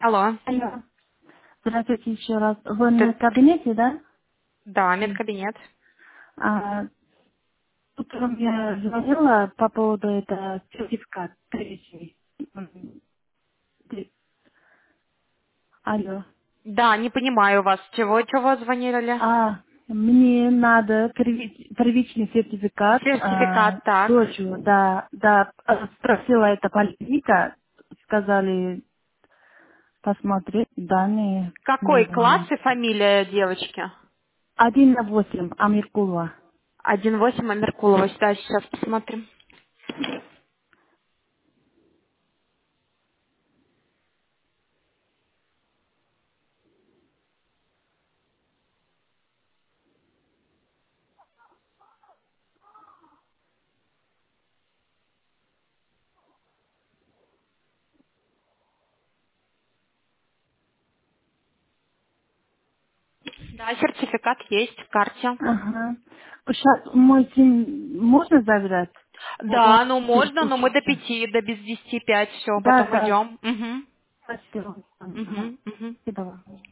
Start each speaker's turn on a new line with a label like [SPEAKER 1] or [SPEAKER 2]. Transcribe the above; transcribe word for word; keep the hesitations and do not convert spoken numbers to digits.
[SPEAKER 1] Алло.
[SPEAKER 2] Алло. Здравствуйте еще раз. Вы на
[SPEAKER 1] Т-
[SPEAKER 2] кабинете, да?
[SPEAKER 1] Да,
[SPEAKER 2] М.
[SPEAKER 1] медкабинет.
[SPEAKER 2] А, утром я звонила по поводу этого сертификата. третий. М, три- Алло.
[SPEAKER 1] Да, не понимаю вас. Чего, чего звонили?
[SPEAKER 2] А, мне надо первич- первичный сертификат а,
[SPEAKER 1] Сертификат, так.
[SPEAKER 2] дочу, да, да, а, спросила это поликлиника, сказали посмотреть данные
[SPEAKER 1] Какой класс
[SPEAKER 2] моего.
[SPEAKER 1] и фамилия девочки?
[SPEAKER 2] Один на восемь, Амиркулова.
[SPEAKER 1] Один восемь Амиркулова. Да, сейчас посмотрим. Да, сертификат есть в карте.
[SPEAKER 2] Ага. Сейчас мой сын можно забирать? О- Он
[SPEAKER 1] Да, ну
[SPEAKER 2] тут
[SPEAKER 1] можно, но мы до
[SPEAKER 2] учится.
[SPEAKER 1] пяти, до без десяти пять, все,
[SPEAKER 2] Да,
[SPEAKER 1] потом
[SPEAKER 2] да.
[SPEAKER 1] идем. Угу.
[SPEAKER 2] Спасибо. Ага.
[SPEAKER 1] Угу, угу.
[SPEAKER 2] Спасибо вам.